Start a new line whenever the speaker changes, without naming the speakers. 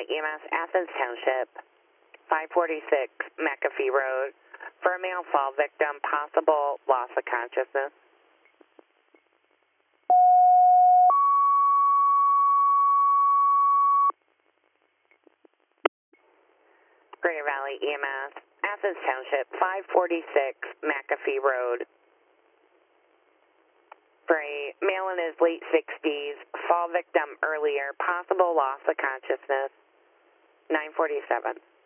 EMS, Athens Township, 546 McAfee Road. For a male fall victim, possible loss of consciousness. Greater Valley EMS, Athens Township, 546 McAfee Road. For a male in his late 60s, fall victim earlier, possible loss of consciousness, 947.